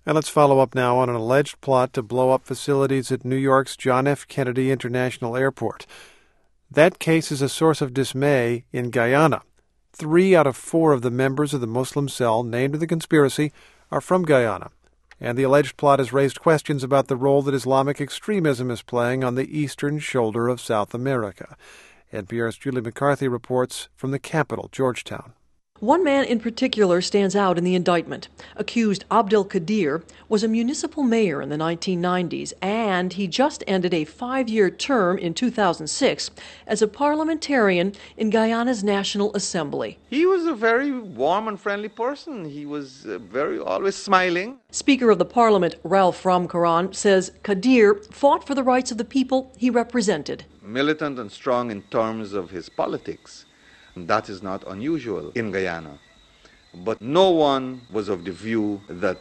And let's follow up now on an alleged plot to blow up facilities at New York's John F. Kennedy International Airport. That case is a source of dismay in Guyana. 3 out of 4 of the members of the Muslim cell named in the conspiracy are from Guyana, and the alleged plot has raised questions about the role that Islamic extremism is playing on the eastern shoulder of South America. NPR's Julie McCarthy reports from the capital, Georgetown. One man in particular stands out in the indictment. Accused Abdel Kadir was a municipal mayor in the 1990s, and he just ended a 5-year term in 2006 as a parliamentarian in Guyana's National Assembly. He was a very warm and friendly person. He was always smiling. Speaker of the Parliament, Ralph Ramkaran, says Kadir fought for the rights of the people he represented. Militant and strong in terms of his politics. That is not unusual in Guyana. But no one was of the view that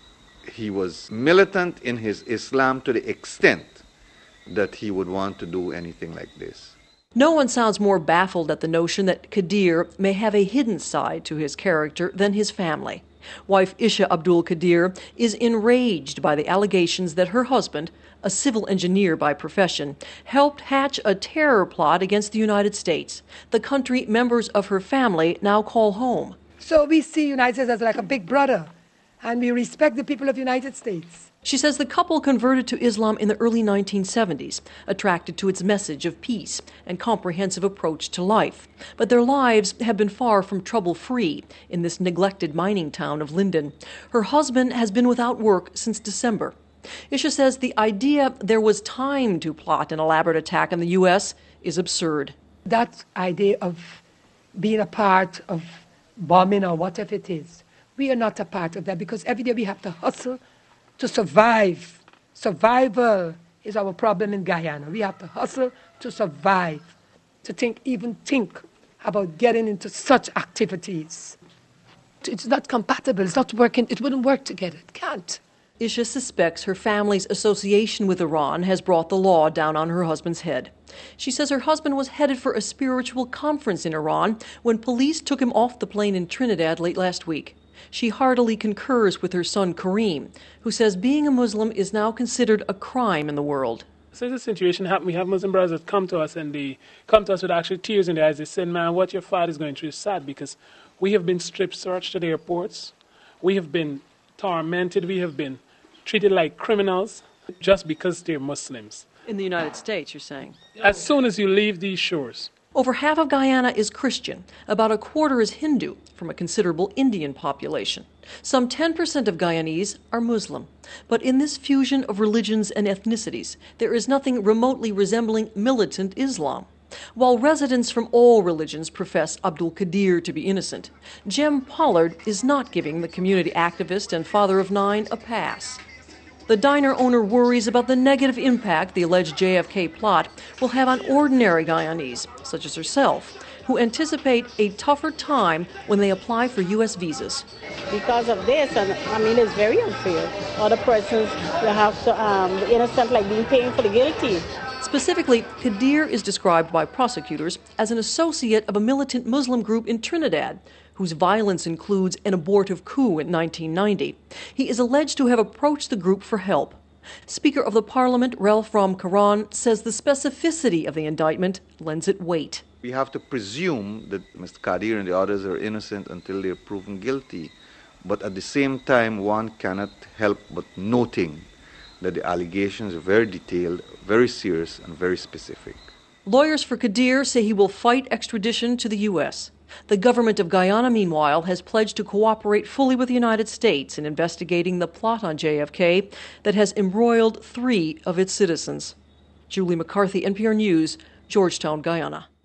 he was militant in his Islam to the extent that he would want to do anything like this. No one sounds more baffled at the notion that Kadir may have a hidden side to his character than his family. Wife Isha Abdul Kadir is enraged by the allegations that her husband, a civil engineer by profession, helped hatch a terror plot against the United States, the country members of her family now call home. So we see United States as like a big brother, and we respect the people of the United States. She says the couple converted to Islam in the early 1970s, attracted to its message of peace and comprehensive approach to life. But their lives have been far from trouble-free in this neglected mining town of Linden. Her husband has been without work since December. Isha says the idea there was time to plot an elaborate attack on the U.S. is absurd. That idea of being a part of bombing or whatever it is, we are not a part of that because every day we have to hustle to survive. Survival is our problem in Guyana. We have to hustle to survive, to even think about getting into such activities. It's not compatible. It's not working. It wouldn't work together. It can't. Isha suspects her family's association with Iran has brought the law down on her husband's head. She says her husband was headed for a spiritual conference in Iran when police took him off the plane in Trinidad late last week. She heartily concurs with her son Kareem, who says being a Muslim is now considered a crime in the world. So this situation happened. We have Muslim brothers that come to us, and they come to us with actually tears in their eyes. They said, man, what your father is going through is sad because we have been strip searched at airports. We have been tormented. We have been treated like criminals just because they're Muslims. In the United States, you're saying? As soon as you leave these shores. Over half of Guyana is Christian. About a quarter is Hindu, from a considerable Indian population. Some 10% of Guyanese are Muslim. But in this fusion of religions and ethnicities, there is nothing remotely resembling militant Islam. While residents from all religions profess Abdul Kadir to be innocent, Jem Pollard is not giving the community activist and father of 9 a pass. The diner owner worries about the negative impact the alleged JFK plot will have on ordinary Guyanese, such as herself, who anticipate a tougher time when they apply for U.S. visas. Because of this, it's very unfair. Other persons will have to, the innocent, being paying for the guilty. Specifically, Kadir is described by prosecutors as an associate of a militant Muslim group in Trinidad, whose violence includes an abortive coup in 1990. He is alleged to have approached the group for help. Speaker of the Parliament, Ralph Ramkaran, says the specificity of the indictment lends it weight. We have to presume that Mr. Kadir and the others are innocent until they are proven guilty. But at the same time, one cannot help but noting that the allegations are very detailed, very serious, and very specific. Lawyers for Kadir say he will fight extradition to the U.S. The government of Guyana, meanwhile, has pledged to cooperate fully with the United States in investigating the plot on JFK that has embroiled 3 of its citizens. Julie McCarthy, NPR News, Georgetown, Guyana.